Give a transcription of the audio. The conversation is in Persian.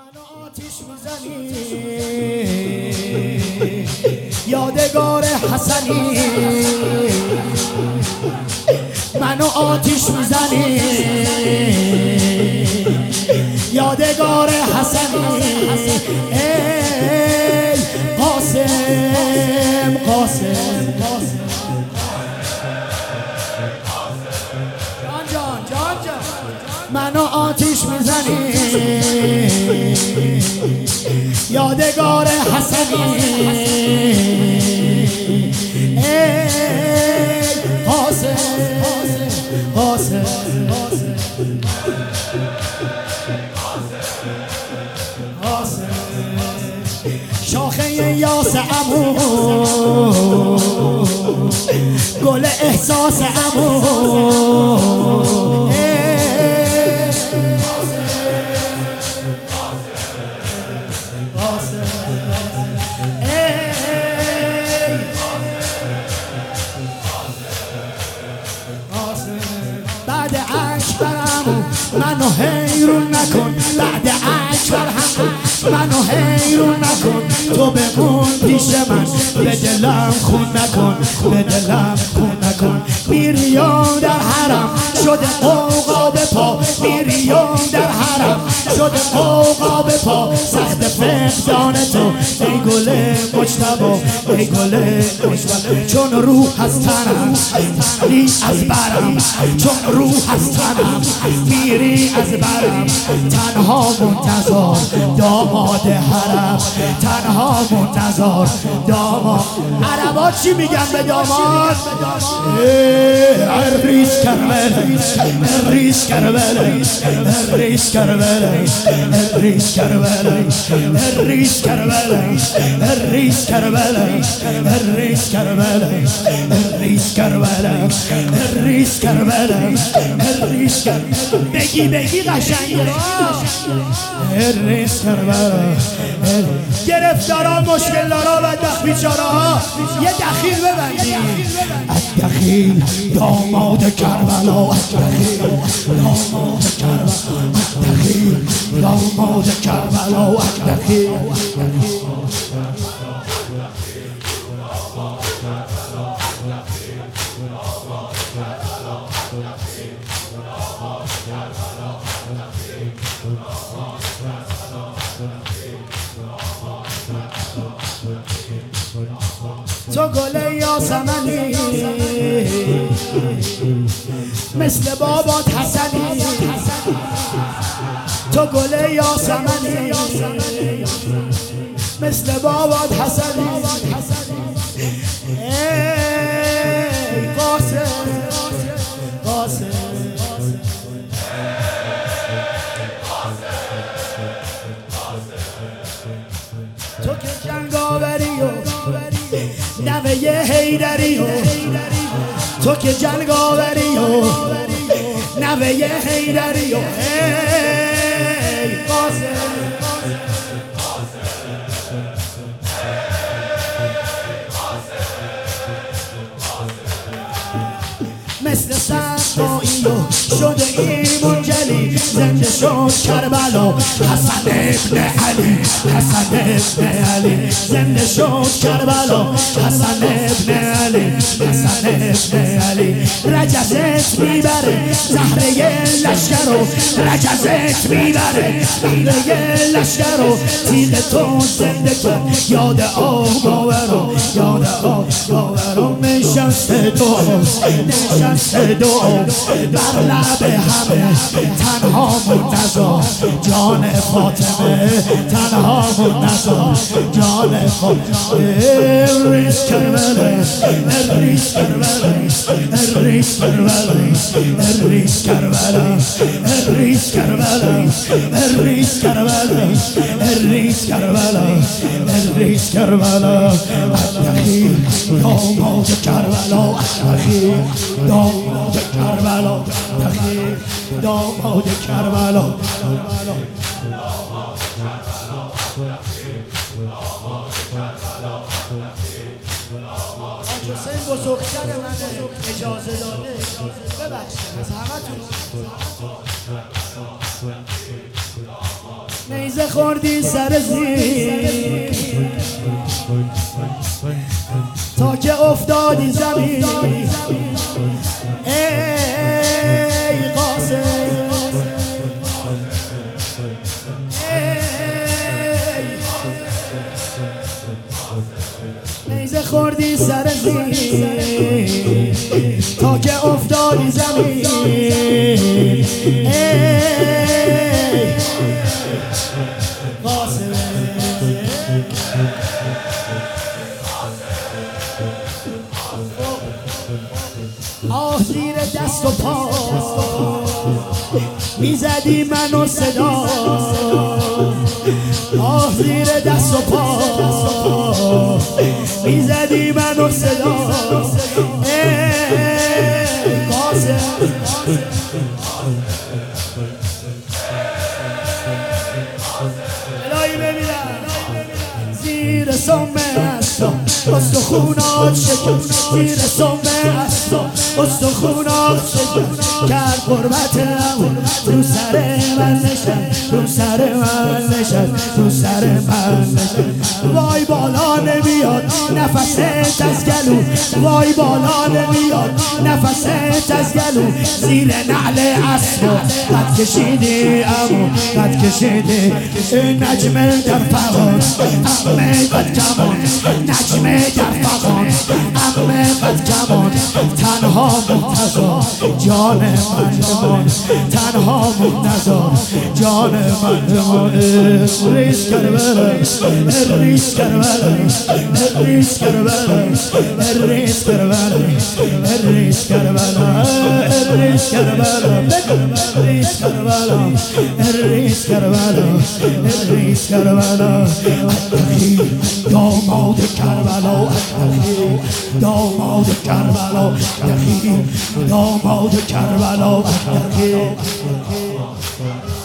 منو آتیش میزنی یادگار حسنی، منو آتیش میزنی یادگار حسنی. ای قاسم قاسم جان منو آتیش میزنی یادگار حسنی. ای قاسم قاسم شاخه یاس عمو گل احساس عمو. بعد اکبرم منو حیرون نکن، بعد اکبرم منو حیرون نکن، تو بمون پیش من به دلم خون نکن، به دلم خون نکن. میریام در حرم شده قوقا به پا، میریام در حرم شده قوقا به پا، سخت فقدان تو ای گل مجتبا، ای گل مجتبا. چون روح از تنم میری از برم، چون روح از تنم میری از برم. تنها منتظر داماد حرم، تنها منتظر داماد. عربا چی میگن به داماد؟ ریش کربله ریش کربله ریش کربله ریش کربله ریش کربله ریش کربله ریش کربله ریش کربله ریش کربله ریش کربله. بگی قشنگه ریش کربله. گرفتارا مشکلدارا بدبخت بیچاره‌ها یه دخیل ببندید. الدخیل داماد کربلا، الدخیل داماد کربلا، الدخیل داماد کربلا، الدخیل. تو گل یاسمنی مثل بابات حسنی، تو گل یاسمنی مثل بابات حسنی. ای قاسم قاسم تو که جنگاوری و نوه حیدری و تو که جنگاوری و نوه حیدری و ای قاسم مثل سنگایی و شده ایمون جلی، زنده شد کربلا حسن ابن علی، حسن ابن علی. زنده شد کربلا حسن ابن علی، حسن ابن علی. رجزت میبره زهره لشکر و رجزت میبره زهره لشکر و تیغ تو زنده کن یاد آقاور و یاد آقاور و. نشسته دوست نشسته دوست بر لب همه، تنها منتظر جان فاطمه، تنها منتظر جان فاطمه. ریش کربله ریش کربله ریش کربله ریش کربله ریش کربله ریش کربله ریش کربله ریش کربله. الدخیل داماد کربلا، الدخیل داماد کربلا، الدخیل داماد کربلا. حاج حسین بزرگتر منه، اجازه داده ببخشید از همتون. نیزه خوردی سر زیر تا که افتادی زمین، ای قاسم نیزه خوردی سر زیر تا که افتادی زمین، ای قاسم آه زیر دست و پا میزدی منو صدا، آه زیر دست و پا میزدی منو صدا، ای قاسم الهی ببینم زیر سمه هستم استخونات شکست، زیر سمه هستم استخونات شکست، کرد قربتم رو سر من نشست، رو سر من نشست، رو سر من نشست. وای بالا نمیاد نفست از گلو، وای بالا نمیاد نفست از گلو، زیر نعل اسبا قد کشیدی امو قد کشیدی، نجمه در فغان امه قد کمان، نجمه در فغان امه قد کمان، تنها مرتضا جان من بمان، تنها مرتضا جان من بمان. ریس کربلم ریس کربلم ریس کربلم ریس کربلم ریس کربلم ریس کربلم ریس کربلم ریس کربلم ریس کربلم. داماد کربلا داماد کربلا داماد کربلا